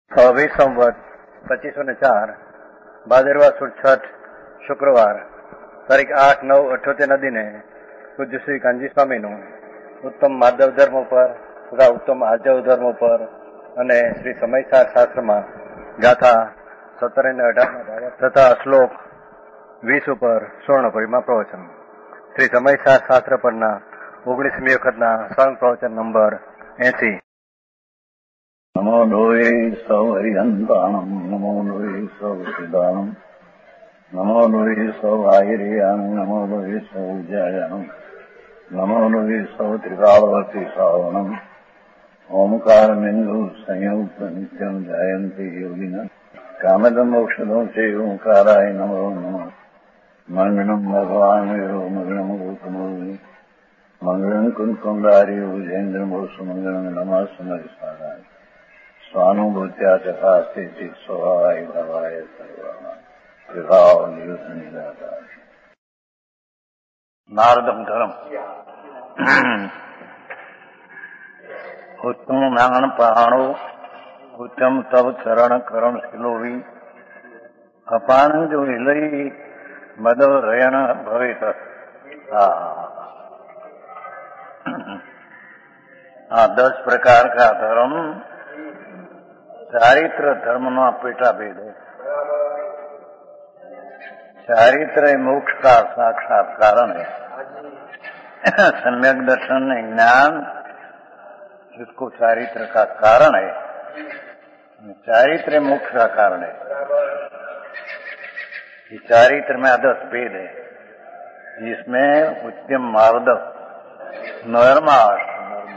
હવે સંવત 2504 ભાદરવા સુદ છઠ શુક્રવાર તારીખ 8/9/78 દિને પૂજ્ય શ્રી કાનજી સ્વામીનું ઉત્તમ માધવ ધર્મ ઉપર તથા ઉત્તમ આર્જવ ધર્મ ઉપર અને શ્રી સમયસાર શાસ્ત્રમાં ગાથા 17 અને 18 તથા શ્લોક 20 ઉપર સ્વર્ણપુરીમાં પ્રવચન. શ્રી સમયસાર શાસ્ત્ર પરના 19મી વખતના સ્વર્ણ પ્રવચન નંબર 80. નમો લોહે સૌ હરિહંતાણમ, નમો લોહે સૌ સિદ્ધાણમ, નમો લોહે સૌ આહિર્યાણમ, નમો લોહે સૌ વિજયાણમ, નમો લોહે સૌ ત્રિકાળવતી શ્રાવણમ. ઓમકાર બિંદુ સંયુક્ત નિત્યમ જયંતિ યોગિન કામદમ મોક્ષદો છે ઓંકારાય નમો નમઃ. મંગળમ ભગવાન વીરો મંગળમ ગૌતમોની મંગળમ કુંકુંડારી ભુજેન્દ્ર મોક્ષ મંગળમ નમઃ સમરિસારાય સ્વાનુભૂત્યા ચકાસ્તી સ્વભાવાય ભવાય સર્વમાં વિભાવ નિયુદ્ધ નિરાકાર. નારદમ ધર્મ ઉત્તમ નાણ પહાણો ઉત્તમ તવ ચરણ કરણ શિલોવી અપાન જો હિલઈ મદ રયણ ભવિત. हाँ 10 प्रकार का धर्म चारित्र धर्म નો પેટા ભેદ है. चारित्र मोक्ष का साक्षात कारण है. सम्यक दर्शन ज्ञान जिसको चारित्र का कारण है, चारित्र मोक्ष का कारण है. ये चारित्र में 10 भेद है, जिसमें उत्तम मार्ग नर्माश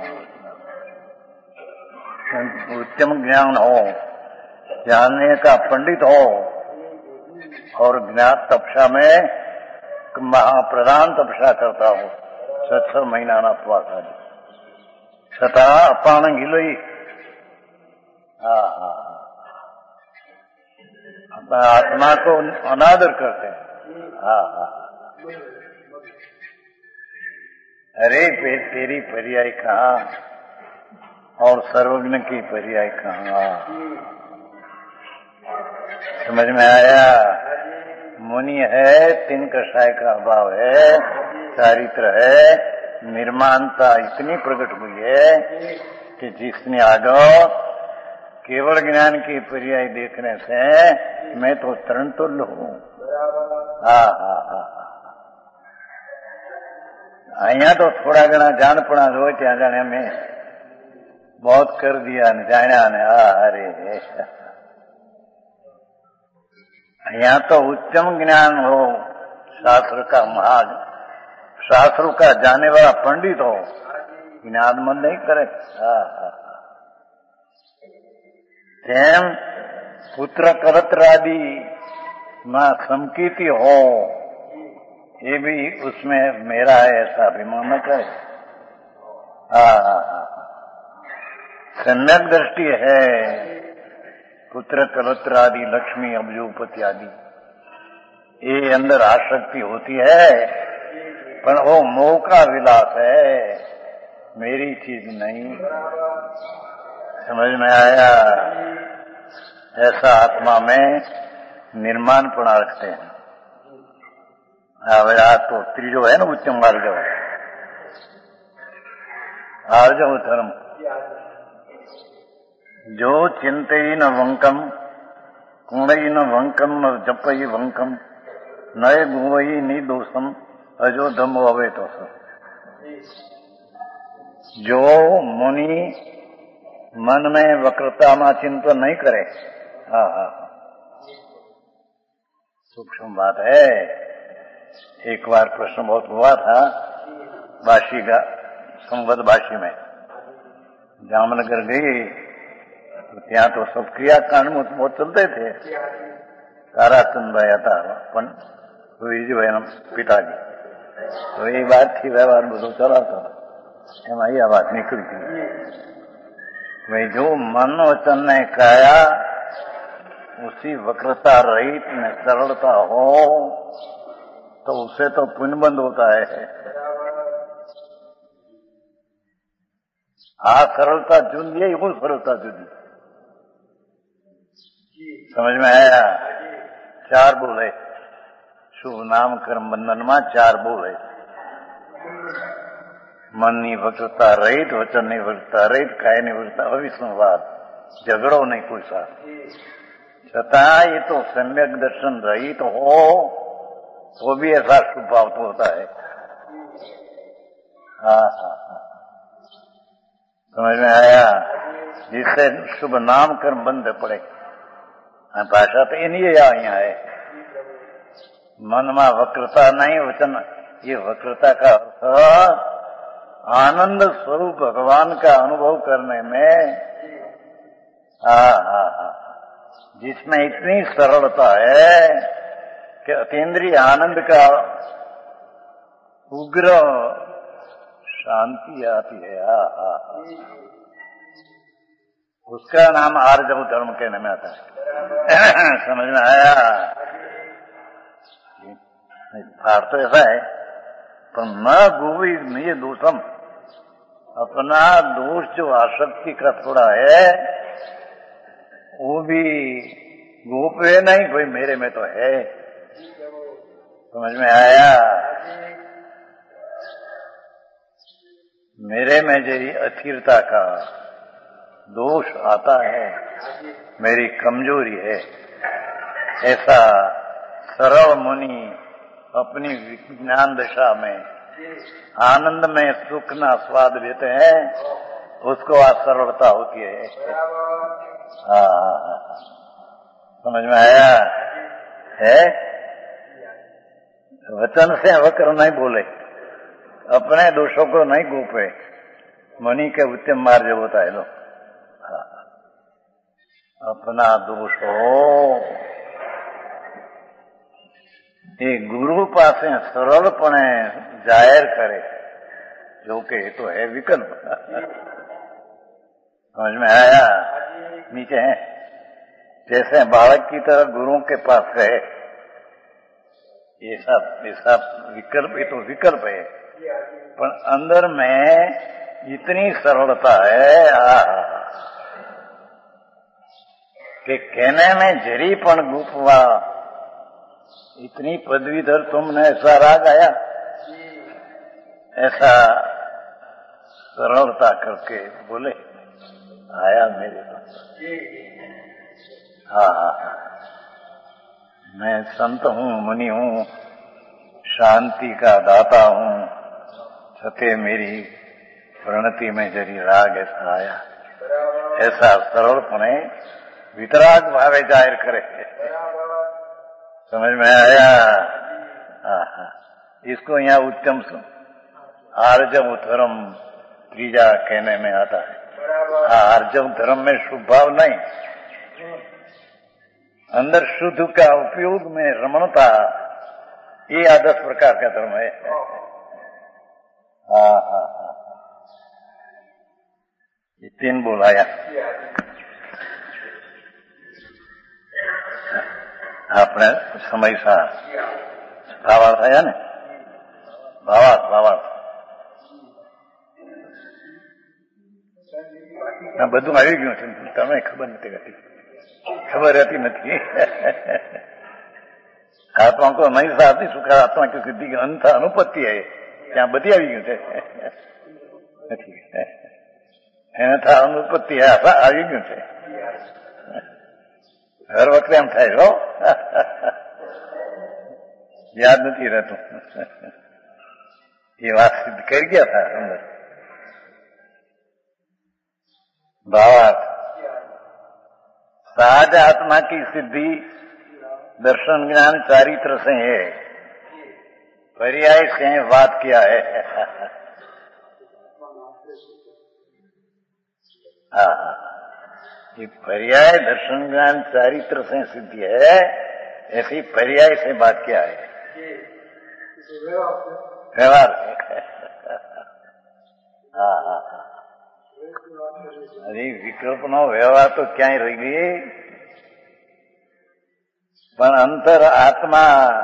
उत्तम ज्ञान हो, जानने का पंडित हो और ज्ञात तपस्या में महाप्रधान तपस्या करता हो, 6 महीना ना उपवास आदि छठा अपान गिलोई. अपना आत्मा को अनादर करते हैं. अरे तेरी पर्याय कहाँ और सर्वज्ञ की पर्याय कहाँ. समझ में आया. मुनि है, 3 कषाय का अभाव है, चारित्र है, निर्माणता इतनी प्रकट हुई है कि जिसने आगे केवल ज्ञान की पर्याय देखने से मैं तो तरण तुल्य हूँ. अहिया तो थोड़ा घना जानपणा हो त्या जाने में बहुत कर दिया ने जाना ने. अरे यहाँ तो उत्तम ज्ञान हो, शास्त्र का महान शास्त्रों का जाने वाला पंडित हो, ज्ञान मन नहीं करे. तेम पुत्र कलत्रादि मां समकीति हो, ये भी उसमें मेरा है ऐसा अभिमान न करे. सम्यक दृष्टि है, पुत्र कलत्र आदि लक्ष्मी अब्जोपति आदि ये अंदर आसक्ति होती है, पर वो मोह का विलास है, मेरी चीज नहीं. समझ में आया. ऐसा आत्मा में निर्माणपणा रखते हैं. आज तो त्रिजो है ना उत्तम आर्जव. आर्जव धर्म जो चिंतई न वंकम कुणई न वंकम न जपई वंकम नए गुवई नी दोषम अजो धम अवे तो. जो मुनि मन में वक्रता में चिंतन नहीं करे. सूक्ष्म बात है. एक बार प्रश्न बहुत हुआ था बाशी का संवत बाशी में. जामनगर गई तो ત્યાં તો सब ક્રિયાકાંડ बहुत चलते थे. ताराचंदભાઈ હતા પણ વિજયભાઈના પિતાજી, તો એ વાતથી વ્યવહાર બધો ચલાવતો. એમાં આ વાત નીકળી હતી. भाई जो मन वचन ने काया उसी वक्रता रहित में सरलता हो तो उसे तो पुण्यबंध होता है. आ सरलता जुदी है, वो सरलता जुदी. समझ में आया? 4 बोले शुभ नाम कर्म बंधन में 4 बोले मन नहीं वक्रता रहित, वचन नहीं वक्रता रहित, काय नहीं वक्रता अविष्णुवाद, झगड़ो नहीं कोई साथ। छतां ये तो सम्यक दर्शन रहित हो तो भी ऐसा शुभ भाव तो होता है। हाँ, समझ में आया? जिससे शुभ नाम कर्म बंद पड़े। भाषा तो इन्हीं यहाँ है, मन में वक्रता नहीं, वचन। ये वक्रता का अर्थ आनंद स्वरूप भगवान का अनुभव करने में, जिसमें इतनी सरलता है कि अतीन्द्रिय आनंद का उग्र शांति आती है। उसका नाम आर्जव धर्म कहने में आता है। समझ में आया? भार तो ऐसा है, पर न गोवी निज दोषम, अपना दोष जो आसक्ति का थोड़ा है वो भी गोपे नहीं, भाई मेरे में तो है। समझ में आया? मेरे में यही अस्थिरता का दोष आता है, मेरी कमजोरी है, ऐसा सरल मुनि अपनी विज्ञान दशा में आनंद में सुख ना स्वाद लेते हैं, उसको आज सरलता होती है। समझ में आया? है वचन से वक्र नहीं बोले, अपने दोषों को नहीं गोपे, मुनि के उत्तम मार्ग होता है। लो अपना दोष हो ये गुरु पासे सरलपणे जाहिर करे, जो कि तो है विकल्प। समझ में आया? नीचे है जैसे बालक की तरह गुरुओं के पास गए, ये सब विकल्प, ये तो विकल्प है, पर अंदर में इतनी सरलता है कि कहने में जरीपन गुफवा, इतनी पदवीधर तुमने ऐसा राग आया, ऐसा सरलता करके बोले आया मेरे पास। हाँ, मैं संत हूँ, मुनि हूँ, शांति का दाता हूँ, छते मेरी प्रणति में जरी राग ऐसा आया, ऐसा सरलपणे वितराग भावे जाहिर करे। समझ में आया? इसको यहाँ उत्तम आर्जव धर्म त्रीजा कहने में आता है। आर्जव धर्म में शुभ भाव नहीं, अंदर शुद्ध का उपयोग में रमणता, ये 10 प्रकार का धर्म है। ये 3 बोलाया। આપણે સમય ભાવાર્થ થયા ને, ભાવાર્થ બધું આવી ગયું છે, તમે ખબર નથી રહેતી, ખબર રહેતી નથી। આત્મા को नहीं साथी सुख आत्मा की सिद्धि की अंत अनुपत्ति है, ત્યાં બધી આવી ગયું છે, નથી એને था अनुपत्ति આવી ગયું છે। हर वक्त एम थाय हो, याद नहीं रहता। ये बात सिद्ध कर गया था अंदर। भावार्थ सहज आत्मा की सिद्धि दर्शन ज्ञान चारित्र से है, पर्याय से बात किया है। ये पर्याय दर्शन ज्ञान चारित्र से सिद्धि है, ऐसी पर्याय से बात किया है, व्यवहार। अरे विकल्प नो व्यवहार तो क्या ही रही गई, पर अंतर आत्मा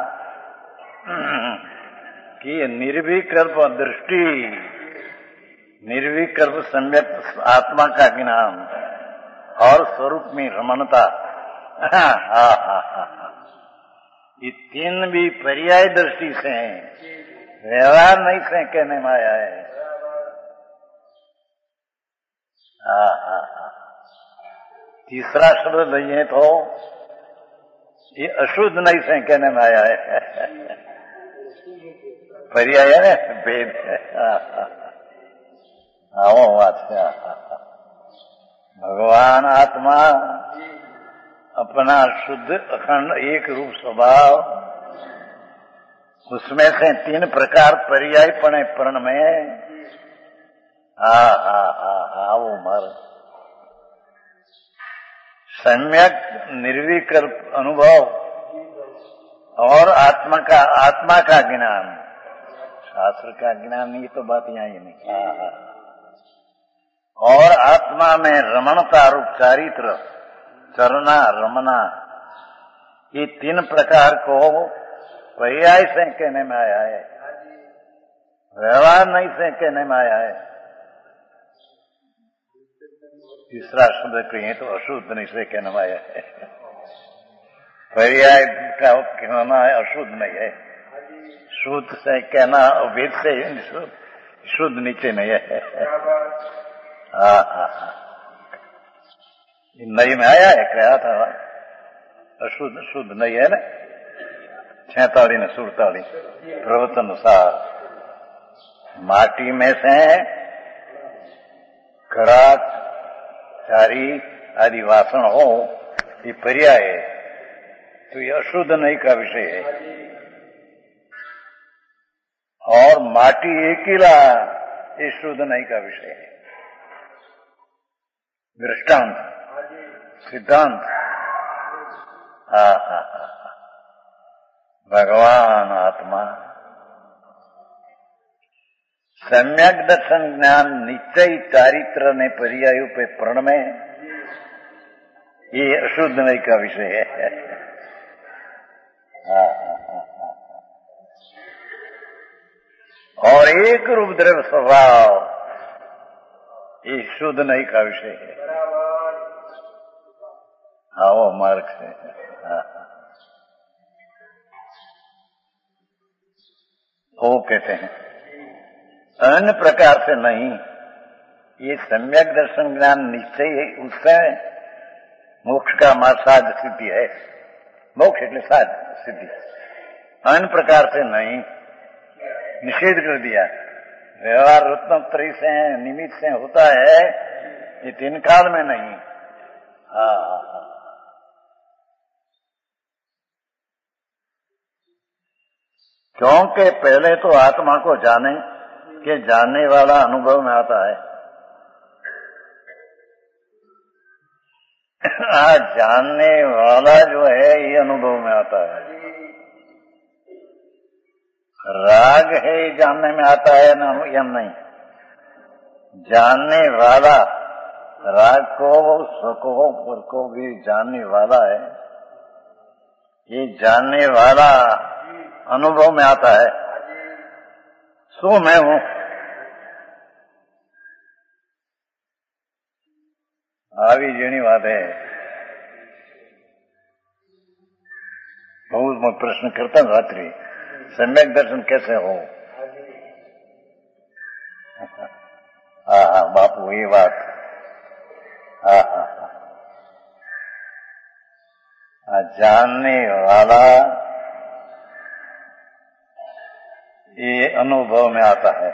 की निर्विकल्प दृष्टि, निर्विकल्प सम्यक आत्मा का ज्ञान और स्वरूप में रमणता, ये तीन भी पर्याय दृष्टि से हैं, व्यवहार नहीं से कहने में आया है। तीसरा शब्द लइए तो ये अशुद्ध नहीं से कहने में आया है। पर्याय है ना, भेद है। वो बात है। भगवान आत्मा अपना शुद्ध अखंड एक रूप स्वभाव, उसमें से तीन प्रकार पर्याय पड़े पर्ण में। वो मर सम्यक निर्विकल्प अनुभव और आत्मा का ज्ञान, शास्त्र का ज्ञान, ये तो बात यहाँ ही नहीं। और आत्मा में रमणता रूप चारित्र, चरना रमना, ये तीन प्रकार को पर्याय से कहने में आया है, व्यवहार नहीं से कहने में आया है। तीसरा शब्द कहिए तो अशुद्ध नहीं से कहने में आया है। पर्याय का कहना है अशुद्ध नहीं है, शुद्ध से कहना वेद से शुद्ध नीचे नहीं है। नई में आया है, कहा था अशुद्ध शुद्ध नहीं है ना, 46 ने 47 प्रवचन अनुसार। माटी में से खराक चारी आदि वासना हो, ये पर्याय है, तो ये अशुद्ध नहीं का विषय है। और माटी एकिला ये शुद्ध नहीं का विषय है। दृष्टांत सिद्धांत। भगवान आत्मा सम्यक दर्शन ज्ञान निश्चय चारित्र ने पर्यायों पे प्रण में, ये अशुद्ध नहीं का विषय है। और एक रूप द्रव्य स्वभाव, ये शुद्ध नहीं का विषय है। वो मार्ग से। वो कहते हैं अन्य प्रकार से नहीं, ये सम्यक दर्शन ज्ञान निश्चय, उससे मोक्ष का साध सिद्धि है। मोक्ष એટલે साध सिद्धि, अन्य प्रकार से नहीं, निषेध कर दिया। व्यवहार रत्नत्रयी से निमित्त से होता है, ये तीन काल में नहीं। क्योंकि पहले तो आत्मा को जाने के जानने वाला अनुभव में आता है। जानने वाला जो है ये अनुभव में आता है। राग है ये जानने में आता है ना, या नहीं? जानने वाला राग को सुखों पर को भी जानने वाला है। ये जानने वाला अनुभव में आता है। सो मैं हूं, આવી જેની વાત है। बहुत मैं प्रश्न करता हूँ रात्रि, सम्यक दर्शन कैसे हो? बापू ये बात। जानने वाला ये अनुभव में आता है।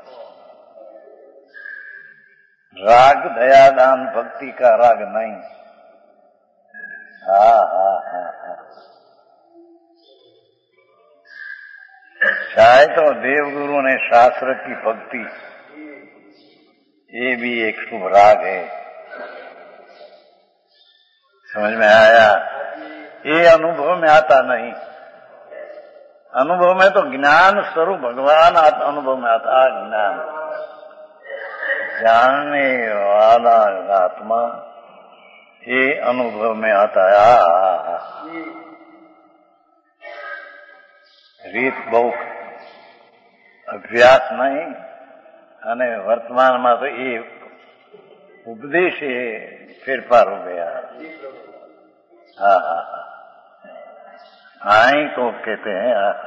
राग दया दान भक्ति का राग नहीं। चाहे तो देवगुरु ने शास्त्र की भक्ति, ये भी एक शुभ राग है। समझ में आया? ये अनुभव में आता नहीं। अनुभव में तो ज्ञान स्वरूप भगवान अनुभव में आता। ज्ञान जानने वाला आत्मा ये अनुभव में आता है। રીત બહુ અભ્યાસ નહીં, અને વર્તમાનમાં તો એ ઉપદેશ એ ફેરફાર હો ગયા। हाँ हाँ हाँ, आई को कहते हैं आहा।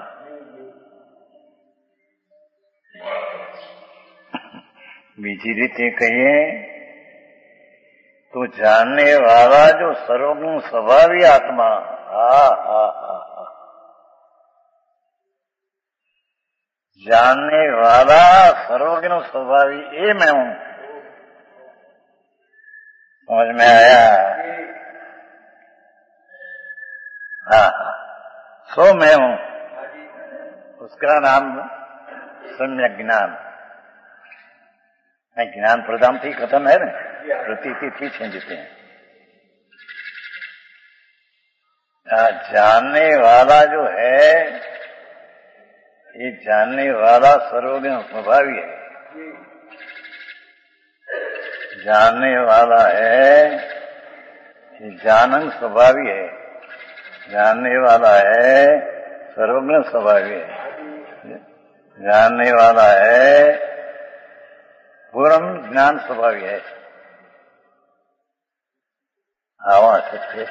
बीजी रीते कहिए तो जानने वाला जो सर्वगुण स्वभावी आत्मा, जानने वाला सर्वगुण स्वभावी ये मैं हूं। समझ में आया? हाँ हाँ, सो मैं हूं, उसका नाम सम्यक ज्ञान। ज्ञान प्रदान थी खत्म है ना, प्रतीति पीछे जीते हैं। जानने वाला जो है, ये जानने वाला सर्वगुण स्वभावी है। जानने वाला है, ये जानन स्वभावी है। जानने वाला है, सर्वगुण स्वभावी है। जानने वाला है, पूर्ण ज्ञान स्वभावी है। हवा सत्य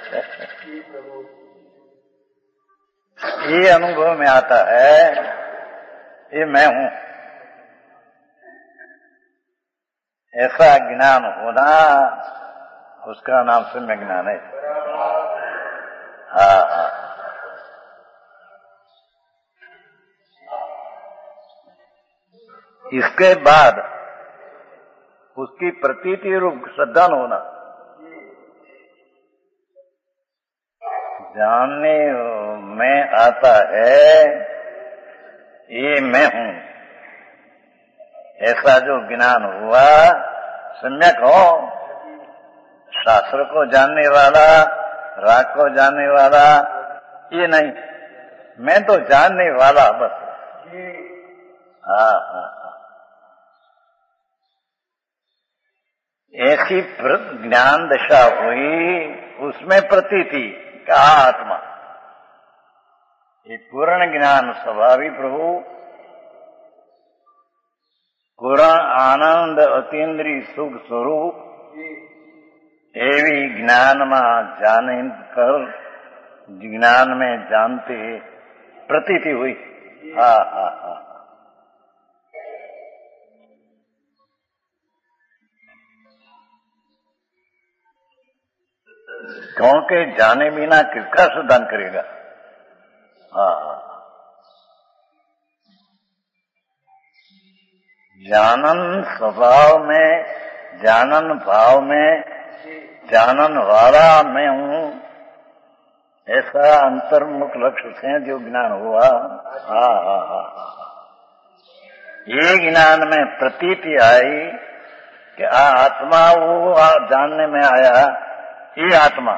ये अनुभव में आता है, ये मैं हूं। ऐसा ज्ञान होना, उसका नाम सम्यक ज्ञान है। हाँ हाँ, इसके बाद उसकी प्रतीति रूप श्रद्धा होना। जानने में आता है, ये मैं हूं। ऐसा जो ज्ञान हुआ सम्यक हो, शास्त्र को जानने वाला, राग को जानने वाला, ये नहीं, मैं तो जानने वाला बस। हाँ हाँ, ऐसी ज्ञान दशा हुई, उसमें प्रतीति का आत्मा, ये पूर्ण ज्ञान स्वभावी प्रभु, पूर्ण आनंद अतीन्द्रिय सुख स्वरूप, एवी ज्ञान में जाने कर, ज्ञान में जानते प्रतीति हुई। हाँ हाँ हाँ, क्योंकि जाने बिना किसका सुधान करेगा। हाँ, जानन स्वभाव में, जानन भाव में, जानन वाला मैं हूं, ऐसा अंतर्मुख लक्ष्य से जो ज्ञान हुआ। हाँ हाँ हाँ, ये ज्ञान में प्रतीति आई कि आत्मा वो जानने में आया, ये आत्मा,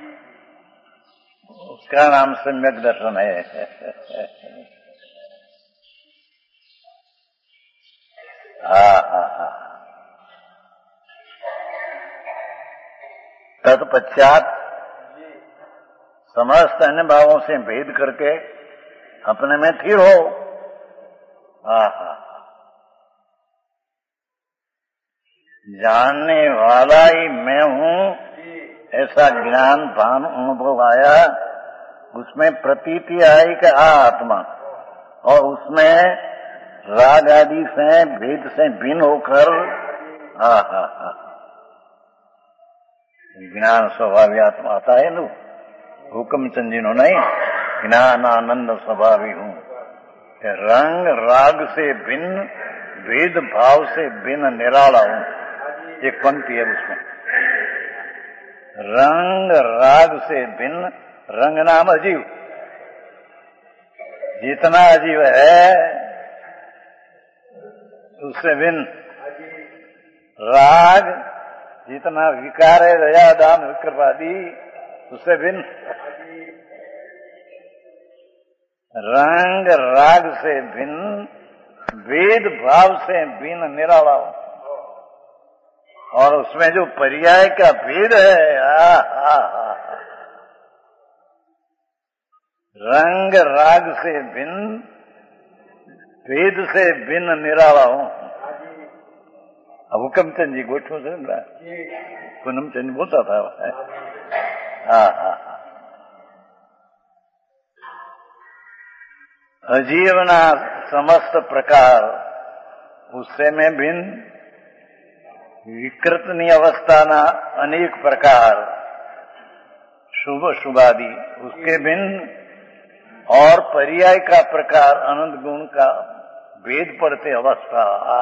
उसका नाम सम्यक दर्शन है। हाँ हाँ हाँ, तत्पश्चात समस्त अन्य भावों से भेद करके अपने में स्थिर हो। हाँ हाँ, जानने वाला ही मैं हूं, ऐसा ज्ञान भान अनुभव आया, उसमें प्रतीति आई कि आत्मा, और उसमें राग आदि से भेद से भिन्न होकर ज्ञान स्वभावी आत्मा आता है। नो हुक्म चंदिनो नहीं, ज्ञान आनंद स्वभावी हूं। रंग राग से भिन्न, भेद भाव से भिन्न निराला हूं। एक पंक्ति है उसमें, रंग राग से भिन्न, रंग नाम अजीव, जितना अजीव है उससे भिन्न, राग जितना विकार है, दया दान विकृपादि, उससे भिन्न, रंग राग से भिन्न, भेद भाव से भिन्न निराला हो। और उसमें जो पर्याय का भेद है, रंग राग से भिन्न, भेद से भिन्न निराला हूं। अब हुक्मचंद जी गोठों से पूनम चंद बोलता था। हाँ हाँ, અજીવના સમસ્ત પ્રકાર उससे में भिन्न, विकृतनी अवस्थाना अनेक प्रकार, शुभ शुभादि उसके भिन्न, और पर्याय का प्रकार अनंत गुण का भेद पड़ते अवस्था।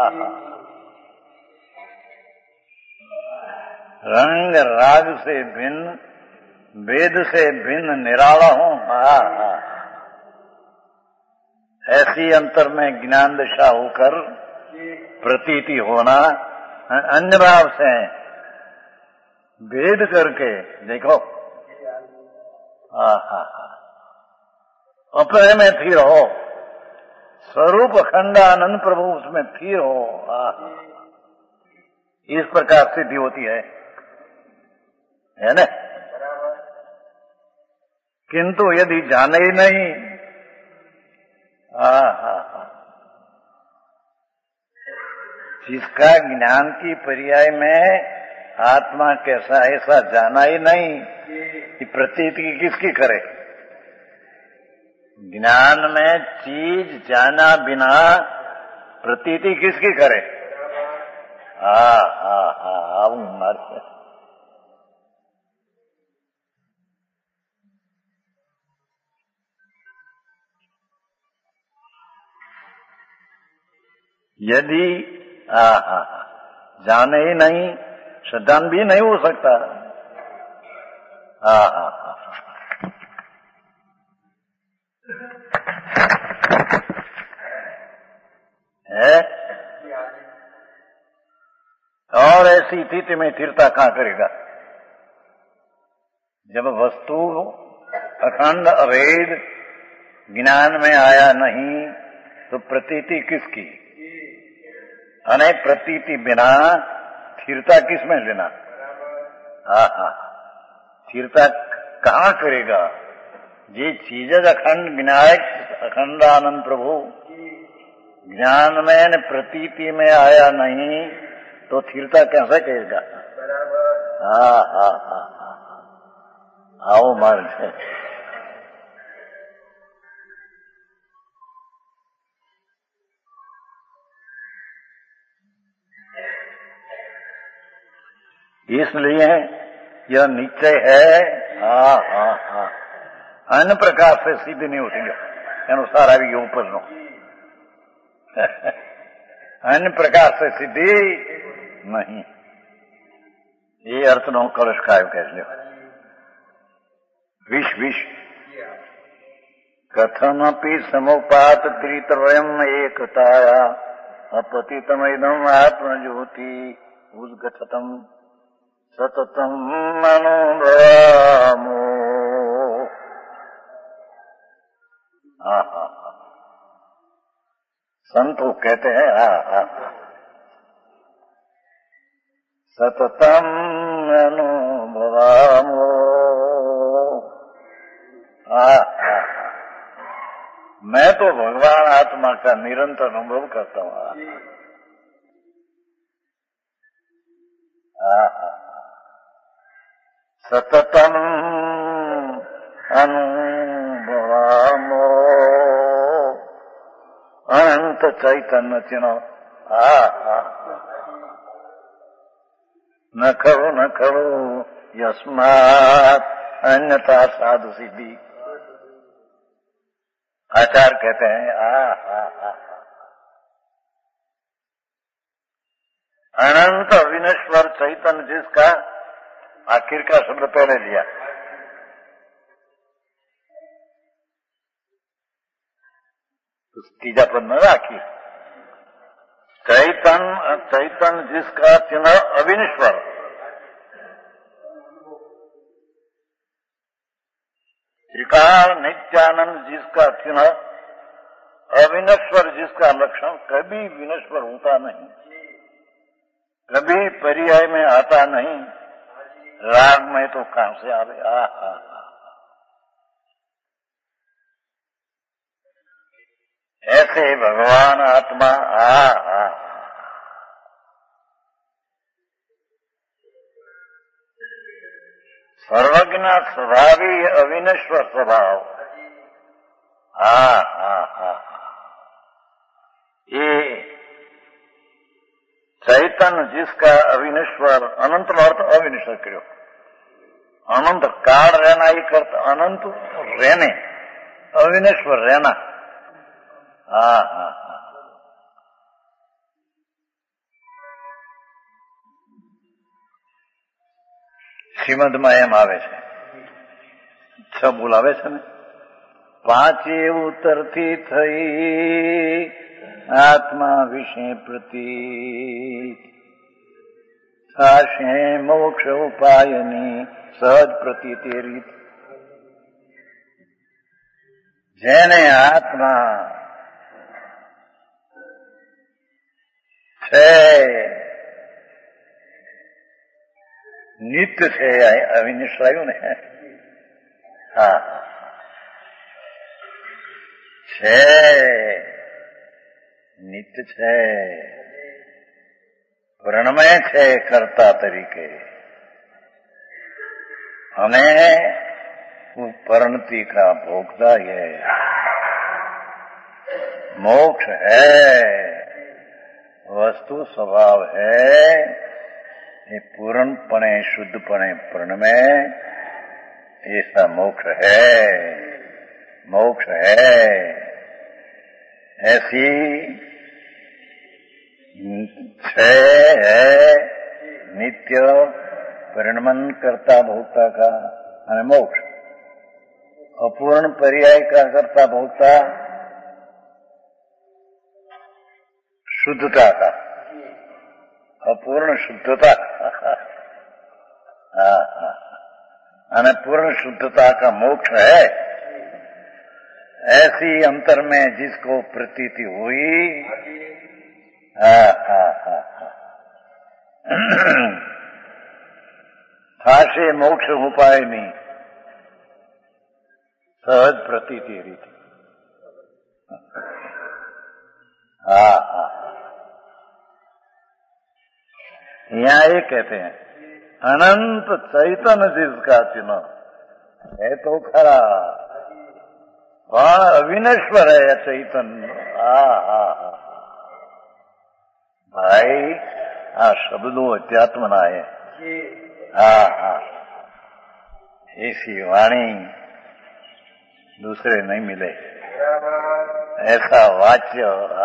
रंग राग से भिन्न, वेद से भिन्न निराला हूं। ऐसी अंतर में ज्ञान दशा होकर प्रतीति होना, अन्य भाव से भेद करके देखो, अपने में स्थिर हो, स्वरूप अखंड आनंद प्रभु उसमें स्थिर हो, इस प्रकार सिद्धि होती है ना। किंतु यदि जाने ही नहीं, जिसका ज्ञान की पर्याय में आत्मा कैसा ऐसा जाना ही नहीं, कि प्रतीति किसकी करे। ज्ञान में चीज जाना बिना प्रतीति किसकी करे। यदि जाने ही नहीं, श्रद्धान भी नहीं हो सकता। है और ऐसी स्थिति में स्थिरता कहां करेगा, जब वस्तु अखंड अभेद ज्ञान में आया नहीं, तो प्रतीति किसकी। अने प्रतीति बिना स्थिरता किसमें लेना। स्थिरता कहां करेगा। ये चीज अखंड विनायक अखंड आनंद प्रभु ज्ञान में प्रतीति में आया नहीं, तो स्थिरता कैसे कहेगा। आओ मार्ग से इसलिए यह निश्चय है। अन्य प्रकार से सिद्ध नहीं होती अनुसार अभी ऊपर नो अन्य प्रकार से सिद्धि नहीं। ये अर्थ नो कलश खायो कह लो। विष विष कथमपि समुपात त्रितवयम एकताया अपतितमिदम आत्मज्योति उद्गतम सततम मनोभामो। संत कहते हैं सततम मनोभामो। मैं तो भगवान आत्मा का निरंतर अनुभव करता हूँ। सततम अनुभवामो अनंत चैतन्य चिन्ह। न खलु यस्मात् अन्यथा साधु सिद्धि। आचार्य कहते हैं अनंत अविनश्वर चैतन्य जिसका आखिर का शब्द पहले लिया, तीजा पद में आखिर चैतन्य जिसका चिन्ह अविनश्वर, त्रिकाल नित्यानंद जिसका चिन्ह अविनश्वर, जिसका लक्षण कभी विनश्वर होता नहीं, कभी पर्याय में आता नहीं, राग में तो कहां से आवे। ऐसे भगवान आत्मा सर्वज्ञ स्वभावी अविनश्वर स्वभाव। जिसका अविनश्वर अनंत નો અર્થ અવિનશ્વર કર્યો. અનંત કાળ રહેના એ કરતા અનંત રહેને અવિનશ્વર રહેના. હા હા હા. શ્રીમદમાં એમ આવે છે, 6 બોલાવે છે ને, 5 ઉત્તરથી થઈ આત્મા વિશે પ્રતીત થાશે મોક્ષ ઉપાયની સહજ પ્રતીતિ રીત. જેને આત્મા છે, નિત્ય છે, અવિનિશ્વરાયું ને, હા છે, નિત્ય છે, વર્ણમય છે કર્તા તરીકે, અને परिणति का भोक्ता ये मोक्ष है, वस्तु स्वभाव है, ये पूर्णपणे शुद्धपणे पूर्ण में ऐसा मोक्ष है, मोक्ष है. ऐसी है नित्य परिणमन करता भोक्ता का અને મોક્ષ. અપૂર્ણ પર્યાય કા કરતા ભોગતા शुद्धता का, अपूर्ण शुद्धता અને पूर्ण शुद्धता का मोक्ष है. ऐसी अंतर में जिसको प्रतीति हुई, થાશે મોક્ષ ઉપાયની सहज प्रतीति रीति. हाँ हाँ. यहाँ ये कहते हैं अनंत चैतन्य जिसका चिन्ह है तो खरा, પણ અવિનશ્વર है चैतन्य. भाई આ શબ્દો અધ્યાત્મના है. हाँ हाँ. ऐसी वाणी दूसरे नहीं मिले, ऐसा वाच्य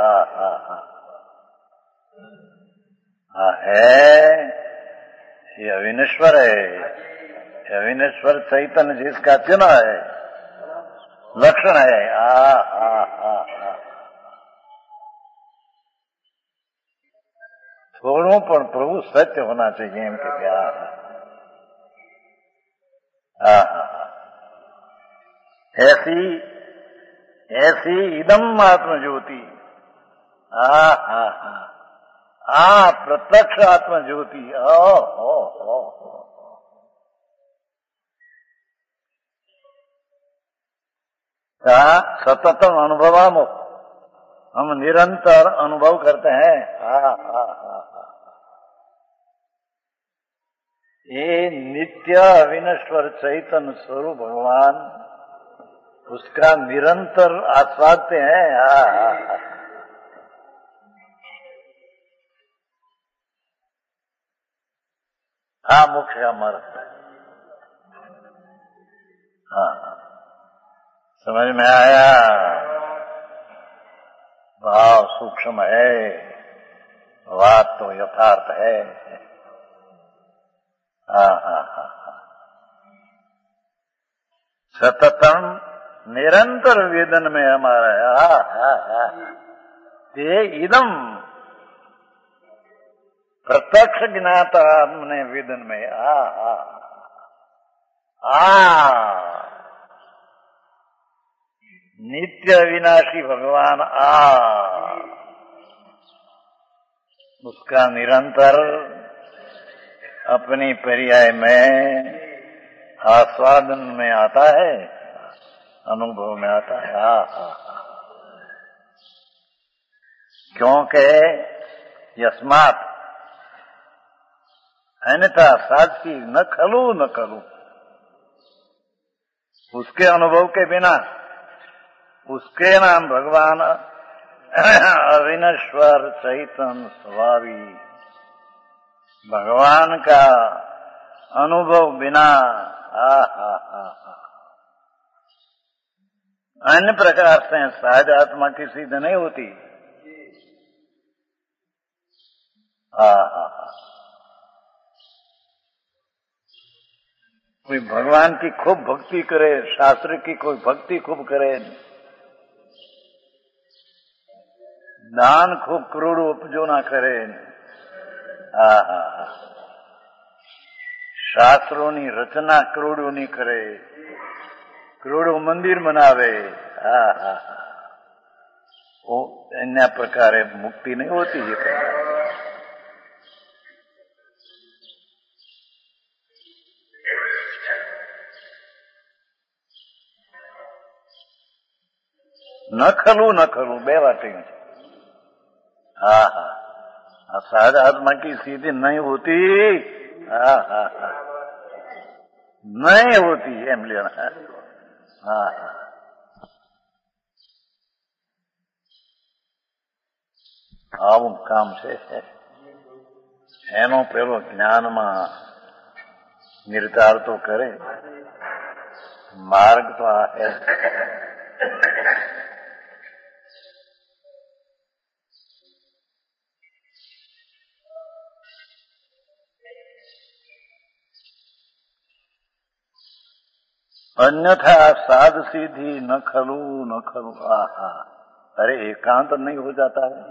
है. ये अविनश्वर है, अविनश्वर चैतन्य जिसका चिन्ह है, लक्षण है. थोड़ों पर प्रभु सत्य होना चाहिए एम के प्यार. ऐसी इदम आत्म ज्योति. प्रत्यक्ष आत्म ज्योति. का सततम अनुभवामो, हम निरंतर अनुभव करते हैं. ये नित्य अविनश्वर चैतन्य स्वरूप भगवान, उसका निरंतर आस्वादते हैं. मुख्य अमर. समझ में आया? भाव सूक्ष्म है, बात तो यथार्थ है. सततम निरंतर वेदन में हमारा ते इदम प्रत्यक्ष ज्ञाता आत्मने वेदन में नित्य विनाशी भगवान उसका निरंतर अपनी पर्याय में आस्वादन में आता है, अनुभव में आता है. क्योंकि यस्मात अन्यथा साक्षी न खलू न खलू, उसके अनुभव के बिना उसके नाम भगवान अविनश्वर चैतन्य स्वभावी भगवान का अनुभव बिना अन्य प्रकार से सहज आत्मा की सिद्ध नहीं होती। कोई भगवान की खूब भक्ति करे, शास्त्र की कोई भक्ति खूब करे, दान खूब करोड़ों उपजो ना करे, शास्त्रों ની રચના કરોડોની કરે, કરોડો મંદિર બનાવે, એના પ્રકારે મુક્તિ નહીં હોતી। ये प्रकार ન ખલું બે વાતે सहज आत्मा की सीधी नहीं होती। नहीं होती एम लेना। આવું કામ છે એનો પેલો જ્ઞાનમાં નિર્ધાર તો કરે। માર્ગ તો આ है। अन्यथा साध सीधी न खलू अरे एकांत नहीं हो जाता है।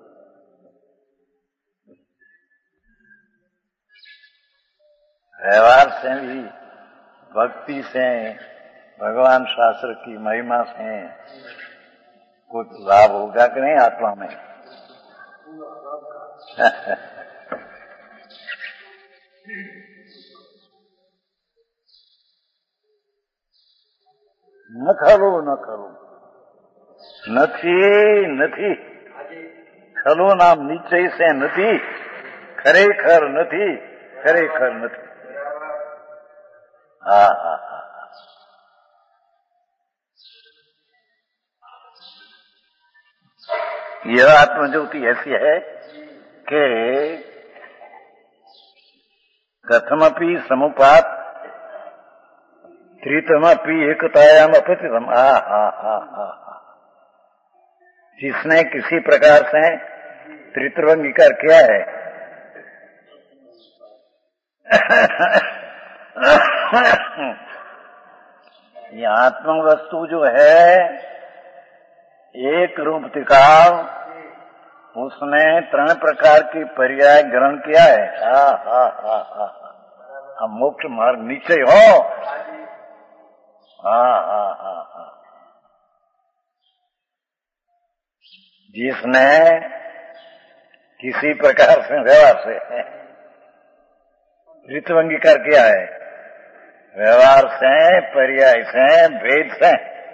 व्यवहार से भी भक्ति से भगवान शास्त्र की महिमा से कुछ लाभ होगा कि नहीं आत्मा में? न खलू નથી ખલો નામ નિશ્ચય से નથી, ખરેખર નથી। यह आत्मज्योति ऐसी है कि कथमपि समुपात त्रितमपि एकतायाम अपतितम। जिसने किसी प्रकार से त्रित्व अंगीकार किया है, ये आत्म वस्तु जो है एक रूप त्रिकाल, उसने 3 प्रकार की पर्याय ग्रहण किया है। हम मोक्ष मार्ग निश्चय हो। जिसने किसी प्रकार से व्यवहार से त्रित्व अंगीकार किया है, व्यवहार से, पर्याय से, भेद से,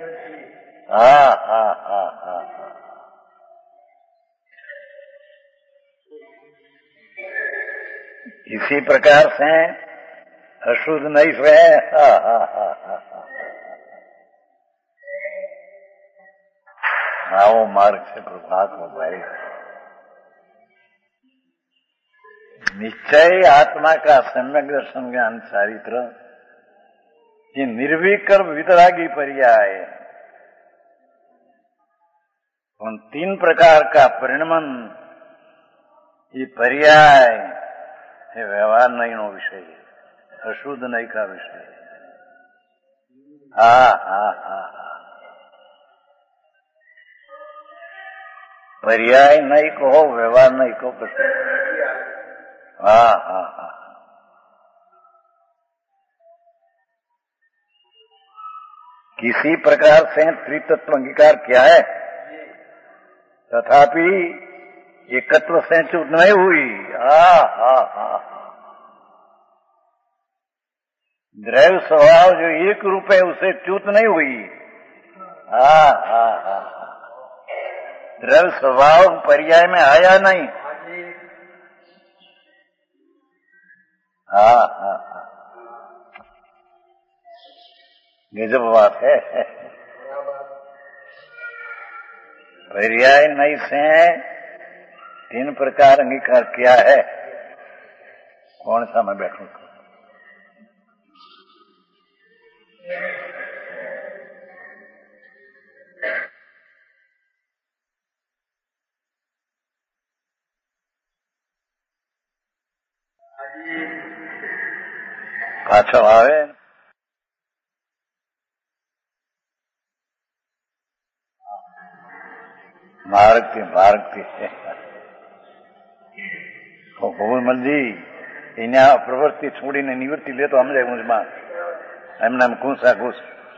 इसी प्रकार से अशुद्ध नहीं से आओ मार्ग से प्रभात में भाई। निश्चय आत्मा का सम्यक दर्शन ज्ञान चारित्र ये निर्विकल्प वितरागी पर्याय। उन 3 प्रकार का परिणमन ये पर्याय ये व्यवहार नहीं नो विषय, अशुद्ध नहीं का विषय। पर्याय नहीं कहो, व्यवहार नहीं कहो, किसी प्रकार से त्रितत्व अंगीकार किया है, तथापि एकत्व से च्युत नहीं हुई। द्रव्य स्वभाव जो एक रूप है उसे च्युत नहीं हुई। द्रव्य स्वभाव पर्याय में आया नहीं। गजब बात है। पर्याय नहीं से 3 प्रकार अंगीकार किया है, कौन सा मैं बैठूं? પાછો આવે માર્ગથી ભગવનજી એના પ્રવૃત્તિ છોડીને નિવૃત્તિ લે તો સમજાય ઊંચમાં એમને ઘૂસા ઘૂસ.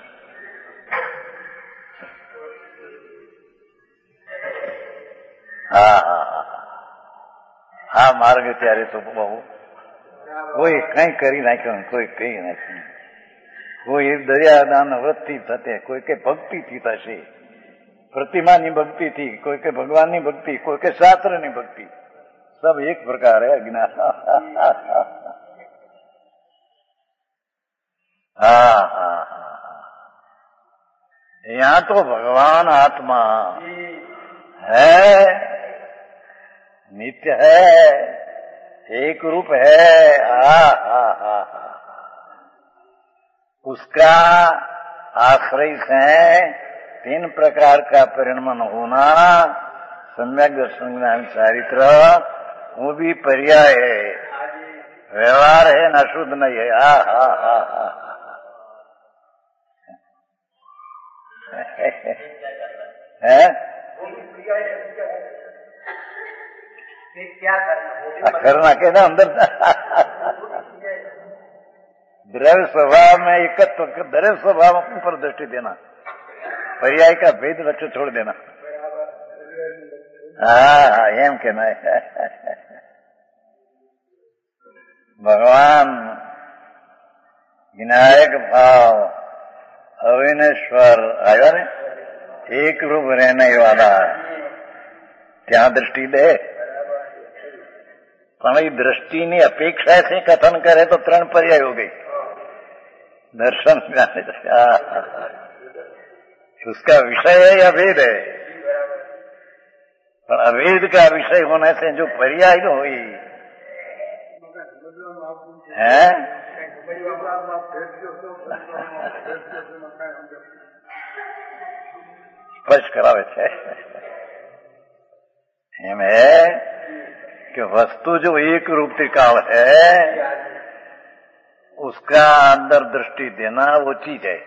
હા માર્ગ ત્યારે તો બહુ કોઈ કઈ કરી નાખ્યું, કોઈ કઈ નાખ્યું, કોઈ દરિયાદાન વ્રતથી થશે, કોઈ કે ભક્તિથી થશે, प्रतिमाની ભક્તિથી, કોઈ કે ભગવાનની ભક્તિ, કોઈ કે શાસ્ત્રની ભક્તિ, सब एक प्रकार है अज्ञान. यहाँ तो भगवान आत्मा है, नित्य है, एक रूप है. उसका आश्रय से 3 प्रकार का परिणमन होना, सम्यक दर्शन ज्ञान चारित्र, वो भी पर्याय है, व्यवहार है, न शुद्ध नहीं है. क्या करना के ना अंदर द्रव्य स्वभाव में एकत्व, द्रव्य स्वभाव पर दृष्टि देना, पर्याय का भेद लक्ष्य छोड़ देना. एम कहना है. भगवान विनायक भाव अविनेश्वर आया ने एक रूप रहने वाला क्या दृष्टि दे. પણ એ દ્રષ્ટિની અપેક્ષા से कथन करे तो 3 पर्याय हो गई. दर्शन उसका विषय है या भेद है, पर अभेद का विषय होने से जो पर्याय हुई है स्पष्ट करावे छे. एम है कि वस्तु जो एक रूप त्रिकाल है उसका अंदर दृष्टि देना वो चीज है.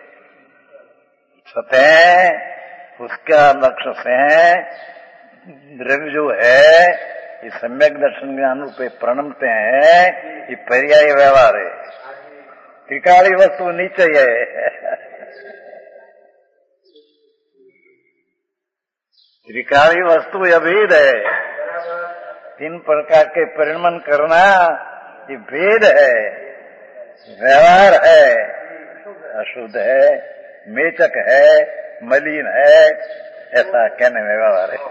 सतह उसका लक्ष्य से द्रव्य जो है ये सम्यक दर्शन ज्ञान रूप प्रणमते हैं, ये पर्याय व्यवहार है. त्रिकाली वस्तु नीचे है. त्रिकाली वस्तु अभेद है. 3 प्रकार के परिणमन करना ये भेद है, व्यवहार है, अशुद्ध है, मेचक है, मलिन है, ऐसा कहने में व्यवहार है.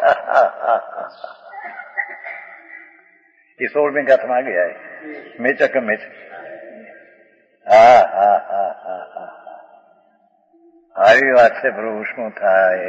ये 16वीं कथा में आ गया है. मेचक मेचक. આવી વાત છે પ્રભુ શું થાય.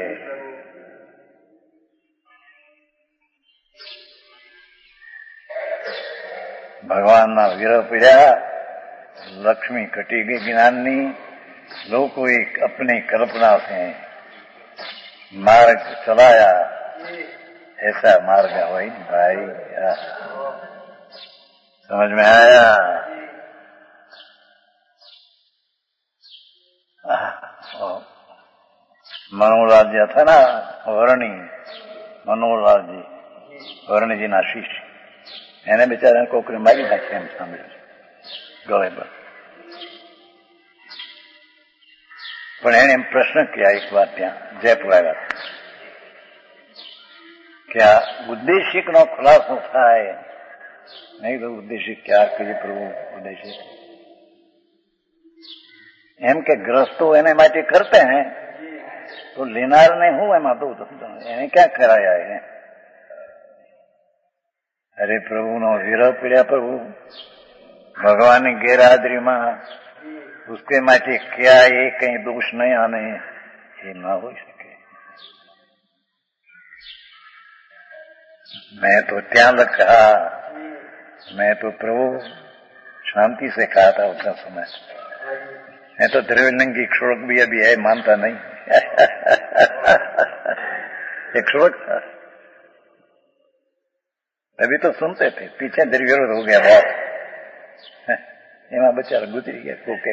ભગવાનના વિરહ પીડ્યા, लक्ष्मी कटी गई ज्ञानी, लोग को एक अपनी कल्पना से मार्ग चलाया, ऐसा मार्ग वही भाई. समझ में आया. मनोहरलाल जी था ना वर्णी, मनोहरलाल जी वर्णी जी ना शिष्य, એને બિચારાને કોકરી મારી નાખી એમ સાંભળ્યું ગળે પર. પણ એને એમ પ્રશ્ન કર્યા એક વાર ત્યાં જયપુર આવ્યા કે આ ઉદ્દેશિકનો ખુલાસો થાય. નહીં તો ઉદ્દેશિક ક્યાં કરીએ પ્રભુ ઉદ્દેશિક એમ કે ગ્રસ્તો એને માટે કરતે હે તો લેનારને હું એમાં દઉં તો એને ક્યાં કરાયા એને. अरे प्रभु नो विरह पीड़्या प्रभु भगवान की गैरहाजरी में उसके माटे क्या ये कहीं दोष नहीं आने ये ना हो सके. मैं तो त्या लखा, मैं तो प्रभु शांति से कहा था उतना समय। मैं तो द्रव्यलिंग की श्लोक भी अभी है, मानता नहीं। एक श्लोक था, अभी तो सुनते थे, पीछे दुर्विरोध हो गया बहुत। एमा बेचारा गुजरी गया कोके।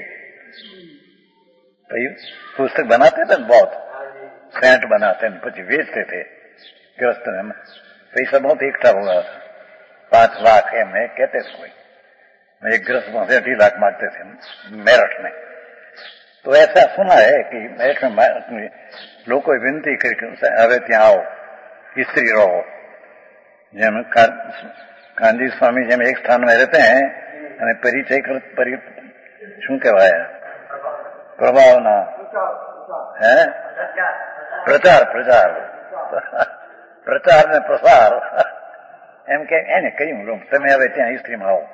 पुस्तक बनाते थे बहुत, सेंट बनाते पीछे बेचते थे गृहस्थ में। पैसा बहुत इकट्ठा हुआ था, 5 लाख है मैं कहते थे कोई। मैं एक गृहस्थ से 2.5 लाख मांगते थे मेरठ में। तो ऐसा सुना है कि मेरठ में लोग को विनती करके હવે ત્યાં આવો, स्त्री रहो। જેમ કાનજી સ્વામી જેમ એક સ્થાન में रहते हैं અને પરિચय શું કહેવાય પ્રભાવના હે પ્રચાર પ્રચાર પ્રચાર ને પ્રસાર એમ કે એને કહ્યું તમે હવે ત્યાં સ્ત્રીમાં આવો।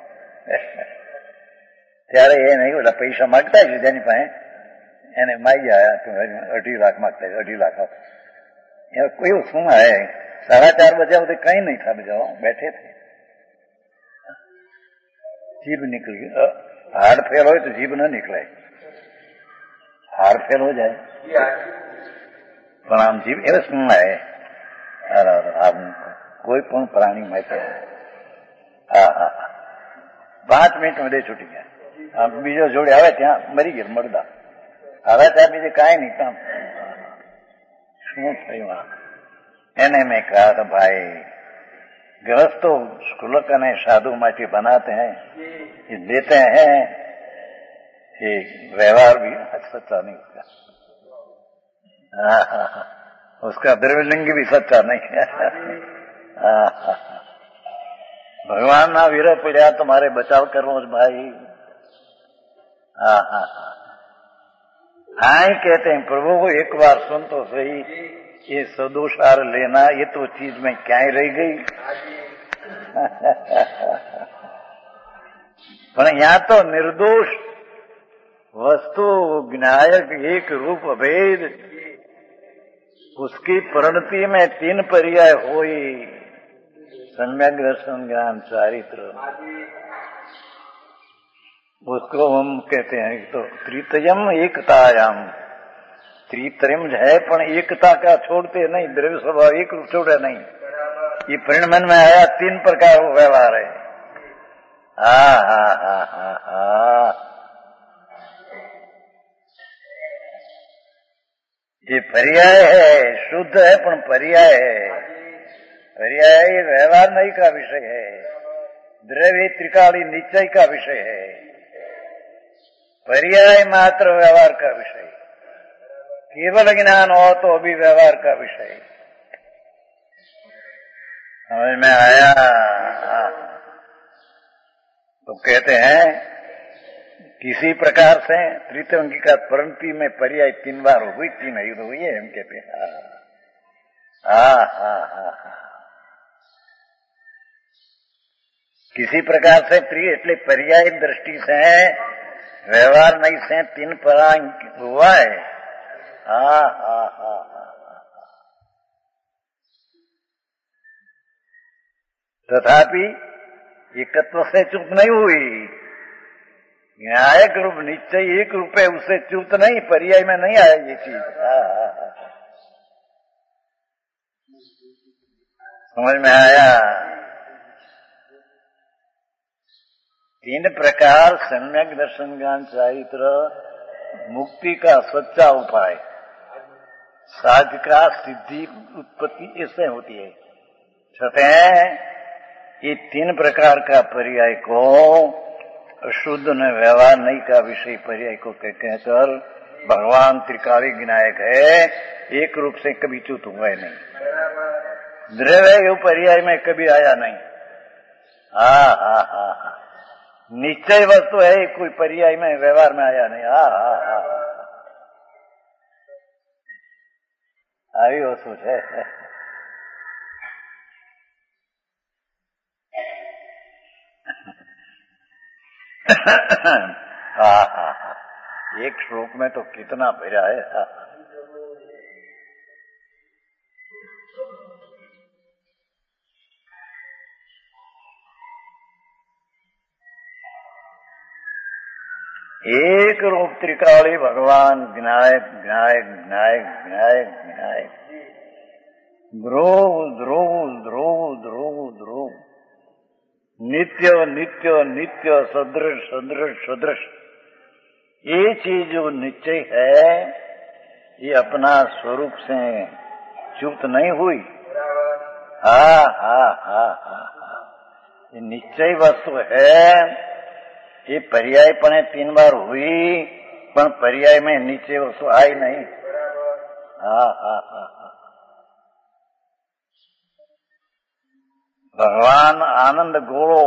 ત્યારે એ નહીં બધા પૈસા માગતા છે જેની પાસે એને માગી આવ્યા 2.5 લાખ માગતા 2.5 લાખ कोई सुना है। 4:30 बजे उधर कहीं नहीं था, बजाओ बैठे थे, जीभ निकल गई। हार्ड फेल हो तो जीभ न निकले, हार्ड फेल हो जाए प्रणाम जीभ ए सुना है। कोई पण प्राणी में तो 5 मिनट में दे छूटी गया। बीजो जोड़े आवे त्या मरी गए मरदा। હવે ત્યાં બીજે કાંઈ નહીં કામ। શું થયું? એને મેં कहा था भाई गृहस्थो शुल्क ने साधु माटी बनाते हैं, ये देते हैं, ये व्यवहार भी सच्चा नहीं उसका द्रव्यलिंग भी सच्चा नहीं है। भगवान ना वीर पड़ा तुम्हारे बचाव करो भाई। हाँ कहते हैं प्रभु को एक बार सुन तो सही, ये सदोषार लेना ये तो चीज में क्या ही रह गई। पर यहाँ तो निर्दोष वस्तु ज्ञायक एक रूप अभेद, उसकी परिणति में 3 पर्याय होई, सम्यक दर्शन ज्ञान चारित्र। उसको हम कहते हैं तो त्रितयम एकतायाम। त्रितयम है पर एकता का छोड़ते नहीं, द्रव्य स्वभाव एक रूप छोड़े नहीं। ये परिणमन में आया 3 प्रकार वो व्यवहार है। ये पर्याय है, शुद्ध है पर पर्याय है। पर्याय व्यवहार नहीं का विषय है, द्रव्य त्रिकाली निश्चय का विषय है, पर्याय मात्र व्यवहार का विषय। केवल ज्ञान हो तो भी व्यवहार का विषय। समझ में आया? तो कहते हैं किसी प्रकार से त्रितंगी का परिणति में पर्याय 3 बार हुई, 3 युद्ध हुई है हम कहते हैं। किसी प्रकार से એટલે पर्याय दृष्टि से व्यवहार नहीं से 3 परांग हुआ है। तथापि एकत्व से चूक नहीं हुई। न्यायिक रूप निश्चय एक रूप है, उससे चूक नहीं, पर्याय में नहीं आया ये चीज। समझ में आया? 3 प्रकार सम्यक दर्शन ज्ञान चारित्र मुक्ति का सच्चा उपाय, साध का सिद्धि उत्पत्ति इससे होती है। छठे ये 3 प्रकार का पर्याय को शुद्ध न व्यवहार नहीं का विषय पर्याय को कहकर भगवान त्रिकाली विनायक है, एक रूप से कभी च्युत हुआ नहीं। द्रव्य पर्याय में कभी आया नहीं। निश्चय वस्तु है, कोई पर्याय में व्यवहार में आया नहीं। आई वस्तु है। एक श्लोक में तो कितना भरा है। एक रूप त्रिकाली भगवान विनायक विनायक विनायक विनायक विनायक ध्रुव ध्रुव ध्रुव ध्रुव ध्रुव नित्य नित्य नित्य सदृश सदृश सदृश। ये चीज जो निश्चय है ये अपना स्वरूप से च्युत नहीं हुई। हा हा हा हा ये निश्चय वस्तु है। ये पर्यायपणे 3 बार हुई पण पर्याय में नीचे वस्तु आई नहीं। हा हा हा भगवान आनंद गोलो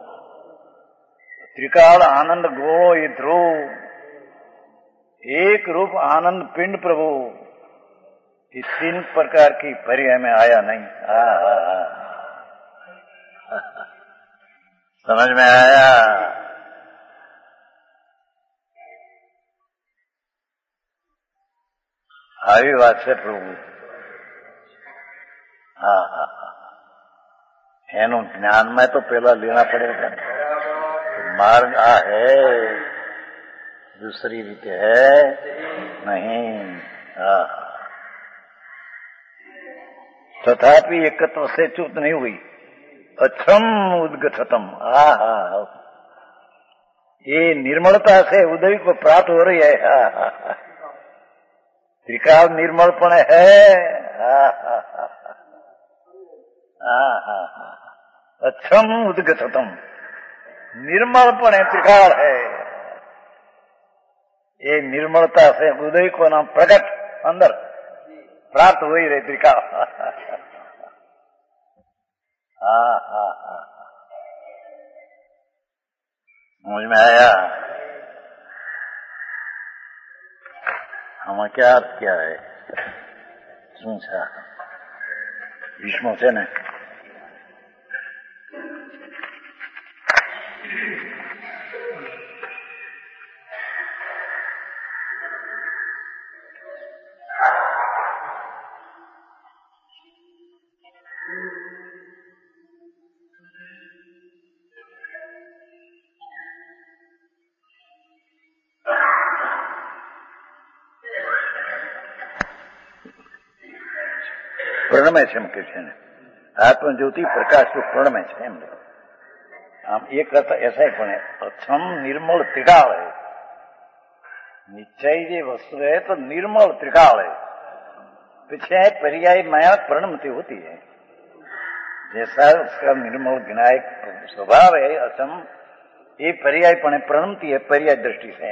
त्रिकाल आनंद गोलो ये ध्रुव एक रूप आनंद पिंड प्रभु ये 3 प्रकार की पर्याय में आया नहीं। समझ में आया? આવી વાત છે પ્રભુ। હા હા હા એનું જ્ઞાન में तो पहला लेना पड़ेगा। मार्ग आ है दूसरी रीत है नहीं। तथापि एकत्व से च्युत नहीं हुई। अक्षम उद्गतम ये निर्मलता से उदय को प्राप्त हो रही है। त्रिकाल निर्मलपण है। अक्षम उद्गतम निर्मलपण त्रिकाल है। ये निर्मलता से उदय को नाम प्रकट अंदर प्राप्त हो ही रहे त्रिकाल। समझ में आया? हमें क्या अर्थ क्या है? समझा विष्णु से ने प्रणमय છે એમ કે છે ને आत्मज्योति प्रकाश तो प्रणमय છે એમ। આમ એક अर्थ ऐसा ही पण है अक्षम निर्मल त्रिकाल है। निश्चय ये वस्तु है तो निर्मल त्रिकाल है। पीछे पर्याय माया प्रणमति होती है जैसा उसका निर्मल विनायक स्वभाव है। अक्षम ये पर्याय पण प्रणमति है पर्याय दृष्टि से।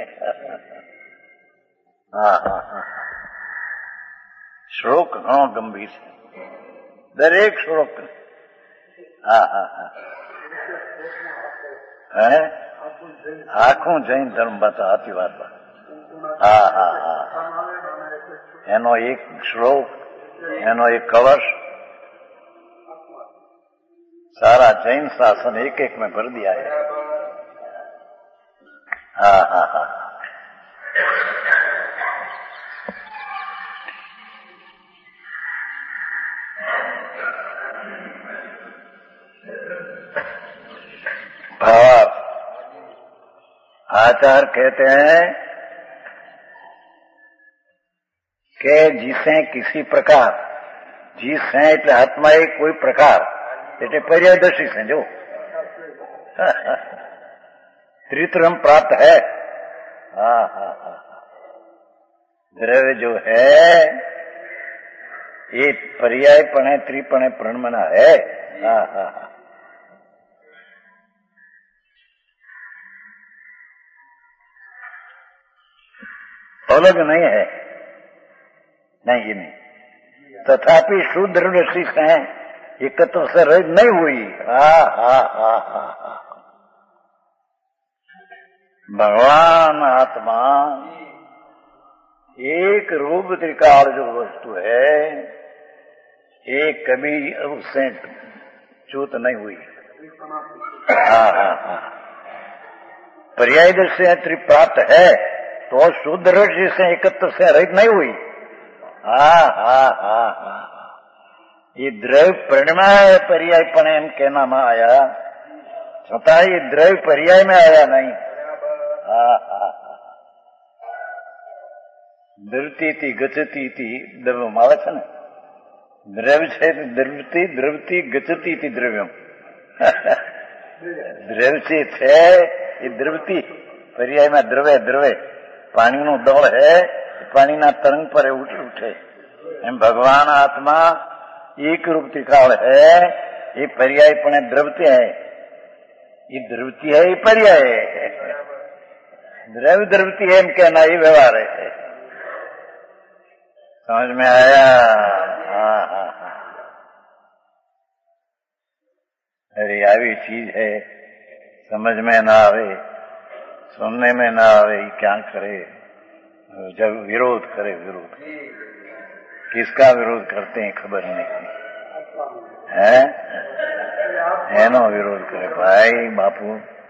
हाँ हाँ हाँ श्लोक घणो गंभीर है दरेक श्लोक। हाँ हाँ हाँ आखू जैन धर्म बताती बात। हाँ हाँ हाँ एनो एक श्लोक एनो एक कवच सारा जैन शासन एक एक में भर दिया है। हाँ हाँ हाँ आचार्य कहते हैं कि जिसे किसी प्रकार जिस है એટલે આત્મા એ કોઈ પ્રકાર એટલે पर्यायदर्शी से जो त्रित्रम प्राप्त है। हाँ हाँ हाँ द्रव्य जो है ये पर्यायपण है त्रिपण है प्रणमना है। हाँ हाँ हाँ अलग नहीं है। नहीं ये नहीं तथापि शुद्ध दृष्टि से एकत्व से रहित नहीं हुई। भगवान आत्मा एक रूप त्रिकाल जो वस्तु है एक कभी उससे च्युत नहीं हुई। पर्याय दृष्टि से त्रिप्राप्त है तो शुद्ध दृष्टि से एकत्व से रहित नहीं हुई। ये द्रव्य परिणय पर्यायपण एम कहना में आया छता ये द्रव्य पर्याय में आया नहीं। દ્રવતી ગચતી દ્રવ્યમ આવે છે ને, દ્રવ્ય છે દ્રવતી ગચતી દ્રવ્યમ. દ્રવ્ય છે એ દ્રવતી પર્યાયમાં દ્રવે પાણીનું દળ હે, પાણીના તરંગ પર ઉઠે. એમ ભગવાન આત્મા એક रूप त्रिकाल है, ये पर्यायपणे द्रवती है, ये द्रवती है, ये पर्याय है. द्रव्य द्रवती है एम कहना ये व्यवहार है. समझ में आया? हाँ हाँ हाँ. अरे આવી चीज है, समझ में ना आवे, सुनने में ना आवे, क्या करे? जब विरोध करे, विरोध किसका विरोध करते हैं खबर नहीं है, એનો વિરોધ કરે ભાઈ બાપू.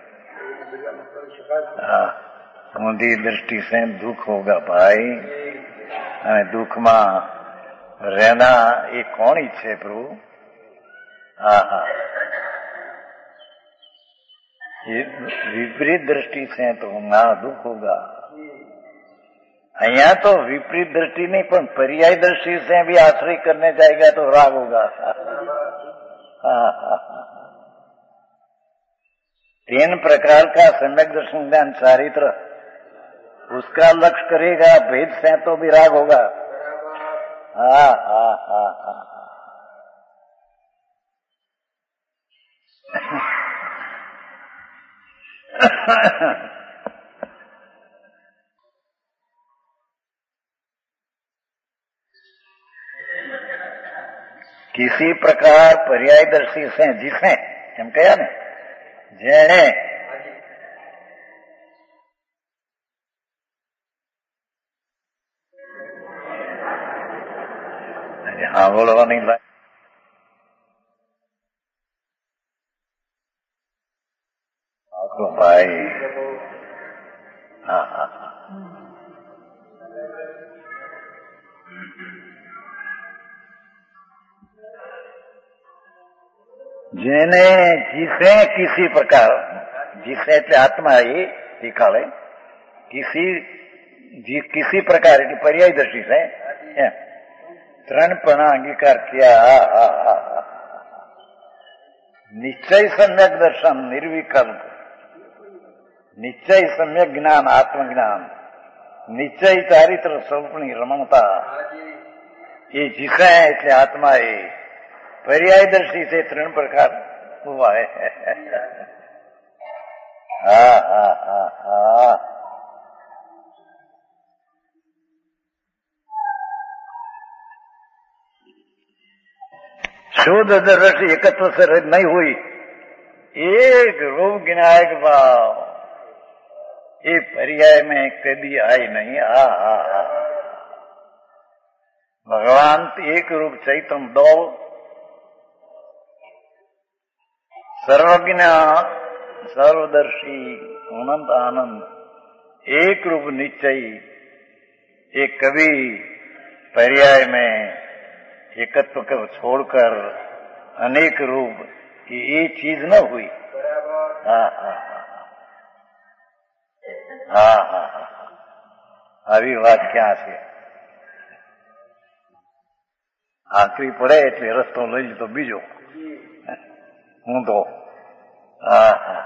हाँ, ઊંધી दृष्टि से दुख होगा भाई, અને દુઃખમાં રહેના એ કોણ ઈચ્છે પ્રભુ? હા હા, ये विपरीत दृष्टि से तो ना दुख होगा. અહીંયા तो विपरीत दृष्टि नहीं, पर पर्याय दृष्टि से भी आश्रय करने जाएगा तो राग होगा. तीन प्रकार का सम्यक दर्शन ज्ञान चारित्र, उसका लक्ष्य करेगा भेद से तो भी राग होगा. हाँ हाँ हाँ हाँ. किसी प्रकार पर्यायदर्शी से जिसे એમ કહ્યા ને, જેણે હા બોલવાની ભાઈ. હા હા, જેને जिसे किसी प्रकार, जिसे એટલે આત્મા એ શીખાડે, किसी प्रकार એટલે पर्याय दृष्टि से ત્રણ પણ અંગીકાર किया. निश्चय सम्यक दर्शन निर्विकल्प, निश्चय सम्यक ज्ञान आत्मज्ञान, निश्चय चारित्र स्वरूपनी रमणता, ये जिसे એટલે આત્મા એ पर्याय दृष्टि से तीन प्रकार हुआ है. हाँ हाँ हाँ हाँ. शुद्ध दृष्टि एकत्व से नहीं हुई, एक रूप गिनायक भाव ये पर्याय में कभी आई नहीं. हाँ हाँ हाँ. भगवान एक रूप चैतन्य दो, सर्वज्ञ सर्वदर्शी अनंत आनंद, एक रूप निश्चय, एक कभी पर्याय में एकत्व को छोड़कर अनेक रूप, ये चीज न हुई. हाँ हाँ हाँ हाँ हाँ. આવી વાત ક્યાં છે? આકરી પડે એટલે રસ્તો લઈ લીધો બીજો. હું તો હા હા.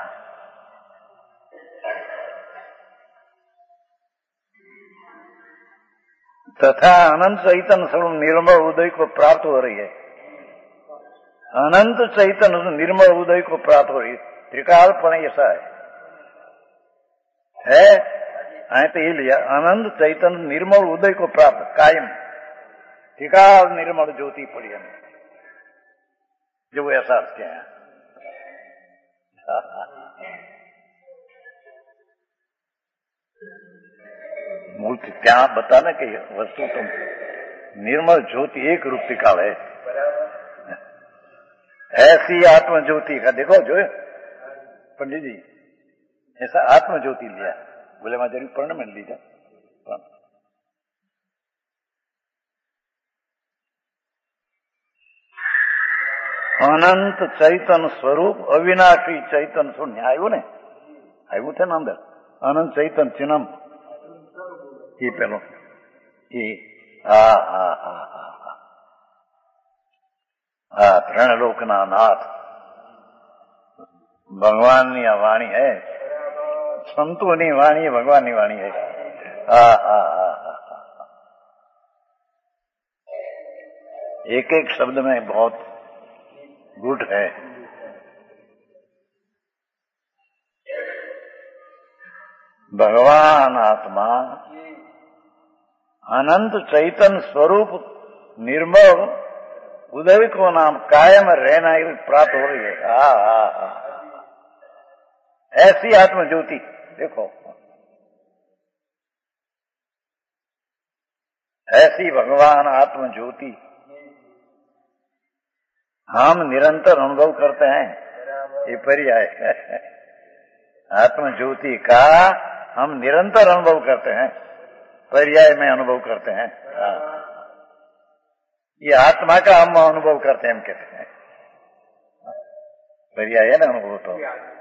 तथा अनंत चैतन्य स्वरूप निर्मल उदय को प्राप्त हो रही है. अनंत चैतन्य निर्मल उदय को प्राप्त हो रही है. त्रिकालपण ऐसा है तो ये लिया अनंत चैतन्य निर्मल उदय को प्राप्त कायम त्रिकाल निर्मल ज्योति पड़ी हमें, जो ऐसा क्या है. मूल क्या बताना कि वस्तु तो निर्मल ज्योति एक रूप त्रिकाल है. ऐसी आत्म ज्योति का देखो जो पंडित जी ऐसा आत्म ज्योति लिया, बोले मैं जरूर पढ़ने में लीजा. अनंत चैतन्य स्वरूप अविनाशी चैतन्य शून्य આવ્યું ને, આવ્યું છે ને અંદર અનંત ચૈતન્ય ચિન્મ એ પેલો એ ત્રણલોકના નાથ ભગવાનની આ વાણી હૈ, સંતોની વાણી ભગવાનની वाणी है। एक एक शब्द में बहुत गुड है। भगवान आत्मा अनंत चैतन्य स्वरूप निर्मल उदय को नाम कायम रहना प्राप्त हो रही है। ऐसी आत्मज्योति देखो, ऐसी भगवान आत्मज्योति हम निरंतर अनुभव करते हैं। ये पर्याय आत्मज्योति का हम निरंतर अनुभव करते हैं, पर्याय में अनुभव करते हैं। ये आत्मा का हम अनुभव करते हैं, हम कहते हैं पर्याय है ना अनुभव तो।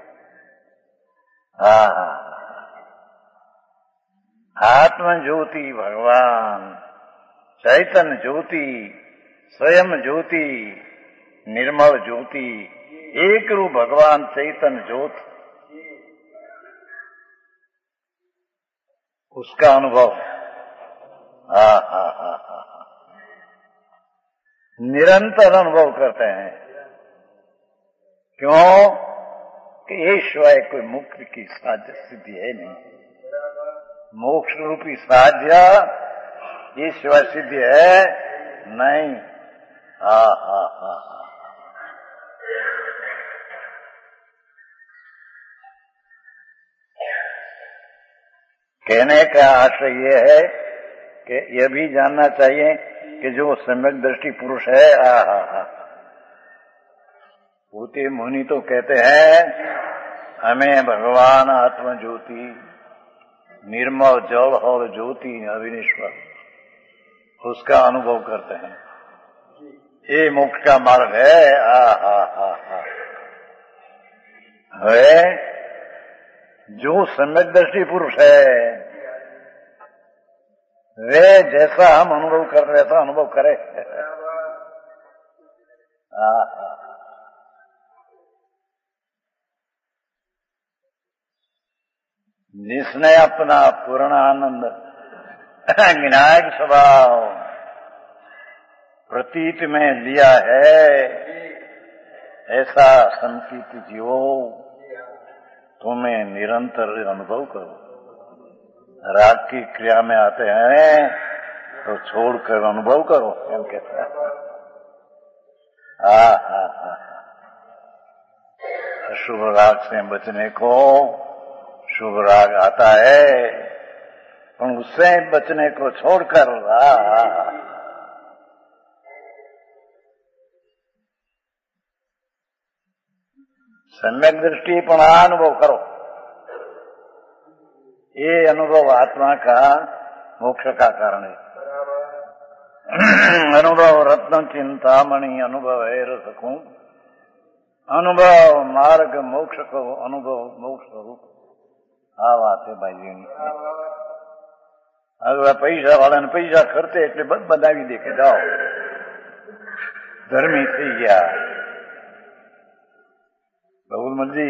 आत्मज्योति भगवान चैतन्य ज्योति स्वयं ज्योति निर्मल ज्योति एक रूप भगवान चैतन्य ज्योत, उसका अनुभव निरंतर अनुभव करते हैं। क्यों कि ये शिवाय कोई मुक्ति की साध्य सिद्धि है नहीं, मोक्ष रूपी साध्य ये शिवाय सिद्धि है नहीं। कहने का आशय ये है कि यह भी जानना चाहिए कि जो सम्यक दृष्टि पुरुष है, भूति मुनि तो कहते हैं हमें भगवान आत्म ज्योति निर्मल जल और ज्योति अविनेश्वर उसका अनुभव करते हैं। ये मोक्ष का मार्ग है। जो सम्यक दृष्टि पुरुष है वे जैसा हम अनुभव कर रहे वैसा अनुभव करे। जिसने अपना पूर्ण आनंद विनायक स्वभाव प्रतीत में लिया है, ऐसा संकीर्त जीवो तुम्हें निरंतर अनुभव करो। राग की क्रिया में आते हैं तो छोड़कर अनुभव करो, एम कहते हैं। अशुभ राग से बचने को शुभ राग आता है, पर उससे बचने को छोड़कर सम्यक दृष्टि पर अनुभव करो। ये अनुभव आत्मा का मोक्ष का कारण है। अनुभव रत्न चिंतामणि अनुभव है रसकूं, अनुभव मार्ग मोक्ष को अनुभव मोक्ष रूप। आ बात है भाई जी। હવે પૈસા વાળાને પૈસા ખર્ચે એટલે બધ બનાવી દે કે જાઓ ધર્મી થઈ ગયા। बहुमलजी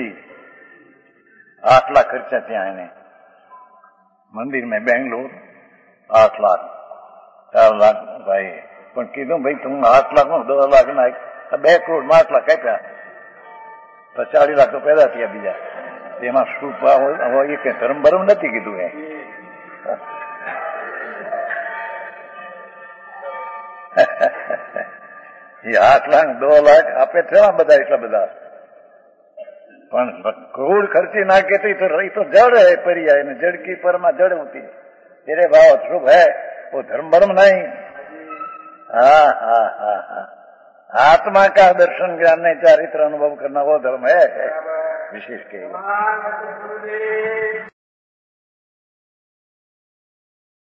8 लाख खर्चा थया એને मंदिर में बेंगलोर 8 लाख 4 लाख भाई पण कीधुं भाई तुम 8 लाख नो 10 लाख ना 2 करोड़ 8 लाख आप्या तो 40 लाख तो पैदा थया बीजा एमां શું હવે એ કે ધર્મ બરમ નથી કીધું એ। ये 8 लाख 2 लाख आपे थया બધા એટલા બધા પણ કરોડ ખર્ચી નાખે તો रही तो जड़ है पर्याय ने जड़ की परमा जड़ होती है। तेरे भाव शुभ है वो धर्म भर्म नहीं। आत्मा का दर्शन ज्ञान ने चारित्र अनुभव करना वो धर्म है विशेष के।